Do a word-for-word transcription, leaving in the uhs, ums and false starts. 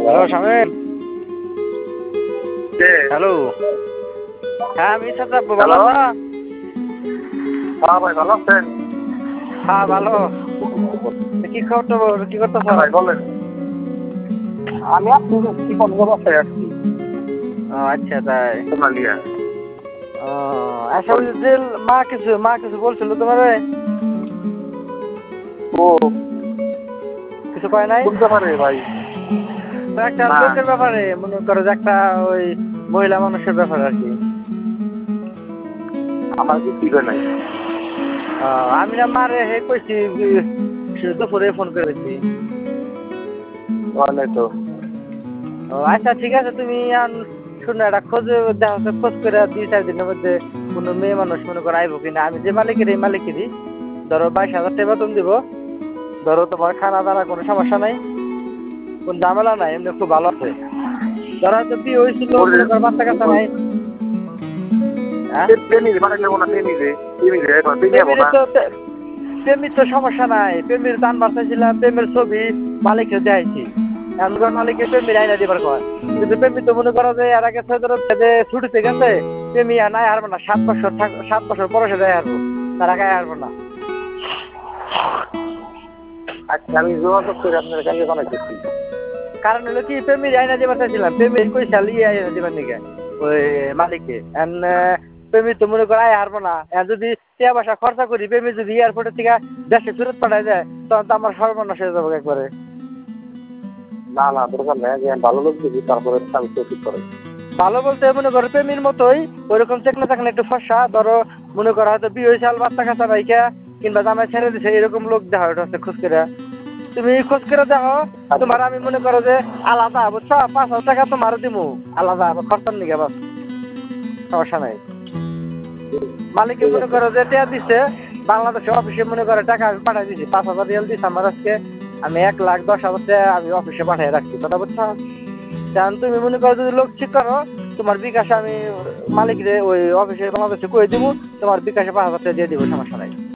Hello Shamim. কে? Hello. হ্যাঁ আমি সাথে ভালো হ্যালো। না? হ্যাঁ ভাই ভালো আছেন? হ্যাঁ ভালো। কি খবর, কি করতেছ? হ্যাঁ ভাই বলেন। আমি আপনি কি বন্ধ বাসায় আসছি ও আচ্ছা তাই। সোনালিয়া। ও আচ্ছা ওই যে মা কিছু মা কিছু বলছিল তোমারে? ও কিছু কয় নাই? কোন ব্যাপারে ভাই? তো একটা না লোকের ব্যাপারে মনে করো যে একটা ওই মহিলা মানুষের ব্যাপারে আর কি। আমার কি ঠিক হয় নাই। ও, আমি না মারে হে কইছি যে দুপুরে ফোন করেছি। হয় নাই তো। ও আচ্ছা ঠিক আছে তুমি আন শুনে একটা খোঁজ দেখা হচ্ছে খোঁজ করে দুই চার দিনের মধ্যে কোনো মেয়ে মানুষ মনে করো আইবো কিনা। আমি যে মালিকের এই মালিকেরই ধরো বাইশ হাজার টাকা বেতন দিব। ধরো তোমার খানা দানা কোনো সমস্যা নাই, কোন ঝামেলা নাই, এমনি খুব ভালো আছে। ধরো হয়তো বিয়ে হয়েছিল ওরে মনে করো বাচ্চা কাচ্চা নাই। হ্যাঁ প্রেমিক বানাইলে না প্রেমিকে প্রেমিকে প্রেমিক হবো প্রেমের না। তো প্রেমির তো সমস্যা নাই, প্রেমের দান বাড়তেছিলাম, প্রেমের ছবি মালিককে দেখাইছি। এমন মালিকের প্রেমির আইনা দিবার কয়, কিন্তু প্রেমি তো মনে করো যে এর আগে ধরো যে ছুটিতে গেছে প্রেমি আর নাই হারবো না, সাত বছর থাক সাত বছর পরে সে দেয় হারবো, তার আগে হারবো না। আচ্ছা আমি যোগাযোগ করে আপনার কাছে বানাইতেছি। কারণ হলো কি প্রেমির আইনা দিবার চাইছিলাম, প্রেমির কই সালি আইনা দিবার নিকে ওই মালিককে এন প্রেমি তো মনে করো আয় হারবো না। এর যদি টাকা পয়সা খরচা করি প্রেমি যদি এয়ারপোর্টের থেকে দেশে ফেরত পাঠায় দেয় তখন তো আমার সর্বনাশ হয়ে যাবো একবারে। না না দরকার নেই, যে ভালো লোক দিবি তারপরে আমি তো ঠিক করে। ভালো বলতে মনে করো প্রেমির মতোই ওইরকম চেকনা চাকনা একটু ফসা ধরো মনে করো হয়তো বিয়ে হয়েছে আল বাচ্চা কাচ্চা রাইখা কিংবা জামাই ছেড়ে দিছে এরকম লোক দেখা ওটা হচ্ছে খোঁজ করে। তুমি খোঁজ করে দেখো, তোমার আমি মনে করো যে আলাদা বুঝছো পাঁচ হাজার টাকা তোমার দিমু আলাদা খরচার নিকে বাস, সমস্যা নাই। মালিকে ঠিক মনে আছে। করো যে টাকা দিচ্ছে বাংলাদেশে অফিসে মনে করে টাকা আমি পাঠাই দিছি পাঁচ হাজার রিয়াল দিচ্ছে আমার আজকে, আমি এক লাখ দশ হাজার টাকা আমি অফিসে পাঠিয়ে রাখছি কথা বুঝছো। কারণ তুমি মনে করো যদি লোক ঠিক করো তোমার বিকাশে আমি মালিক রে ওই অফিসে বাংলাদেশে কয়ে দিব, তোমার বিকাশে পাঁচ হাজার টাকা দিয়ে দিব, সমস্যা নাই।